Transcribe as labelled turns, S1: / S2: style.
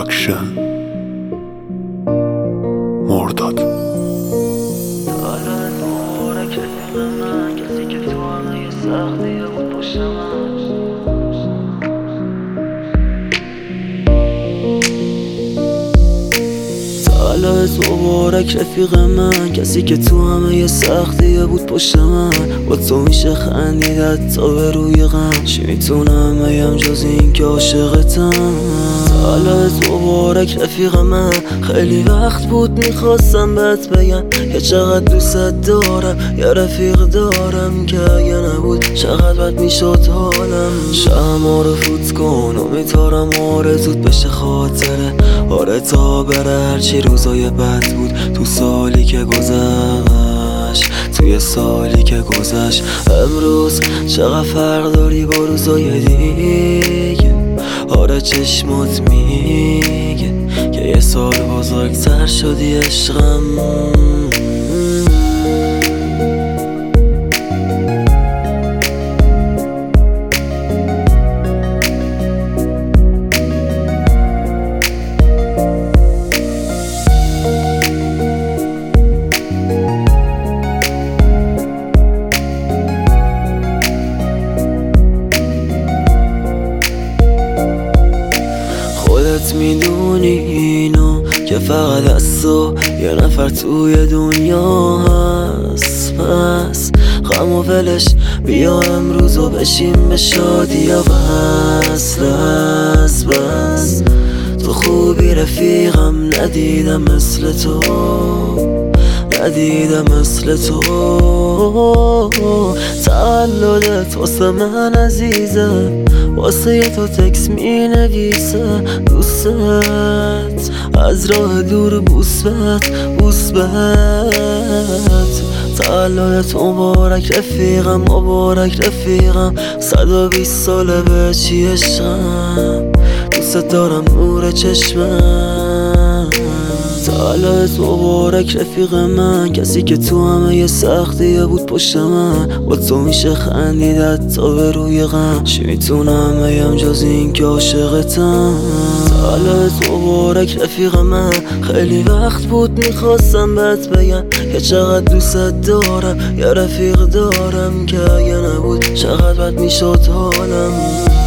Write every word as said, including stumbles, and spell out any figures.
S1: پروداکشن مرداد.
S2: کسی که تو همه سختی بود پشت من سالت مبارک رفیق من، کسی که تو همه سختی بود پشت من. با تو میشه خندیدت تا به روی غم، چی میتونم بگم جز این که عاشقتم. سالت مبارک رفیق من، خیلی وقت بود میخواستم بهت بگم که چقدر دوست دارم. یه رفیق دارم که اگه نبود چقدر بد میشد حالم. شمع رو فوت کن و میتارم آرزوت بشه خاطره. آره تا بره هرچی روزای بد بود تو سالی که گذشت، توی سالی که گذشت. امروز چقدر فرق داری با روزای دیگه. آره چشمات میگه که یه سال بزرگتر شدی عشقم. خودت میدونی اینو که فقط از تو یه نفر توی دنیا هست. پس غم و ولش بیا امروز و بشیم به شادی یا بس بس بس. تو خوبی رفیقم، ندیدم مثل تو، ندیدم مثل تو. تولدت واسه من عزیزه، واسه یه تو تکس می نویسه دوستت. از راه دور بوس بهت بوس بهت. تولدت مبارک رفیقم، مبارک رفیقم. صد و بیست ساله به چی عشقم، دوست دارم نور چشمم. تولدت مبارک رفیق من، کسی که تو همه سختی بود پشت من. با تو میشه خندیدت تا به روی غم، چی میتونم بگم جز این که عاشقتم. تولدت مبارک رفیق من، خیلی وقت بود میخواستم بهت بگم که چقدر دوست دارم. یه رفیق دارم که اگه نبود چقدر بد میشد حالم.